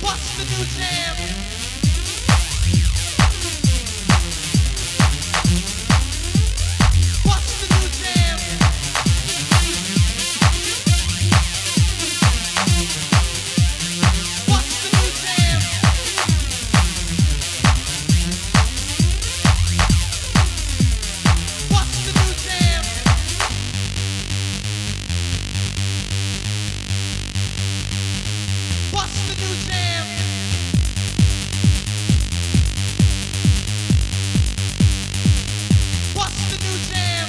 What's the new jam? What's the new jam? What's the new jam? What's the new jam? What's the new jam? What's the new jam?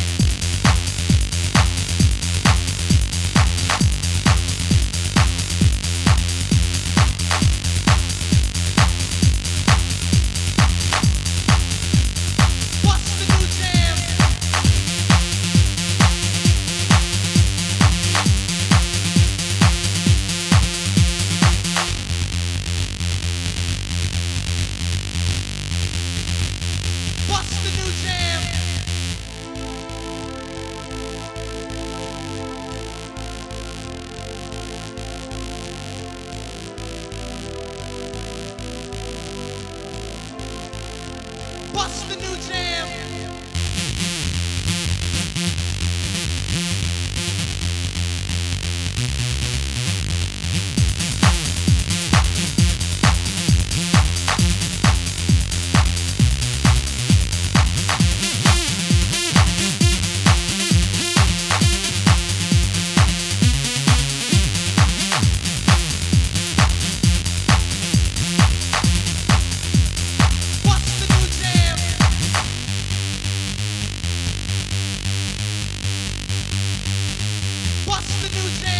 What's the new jam? What's the new jam? What's the new jam? What's the new jam? What's the new jam?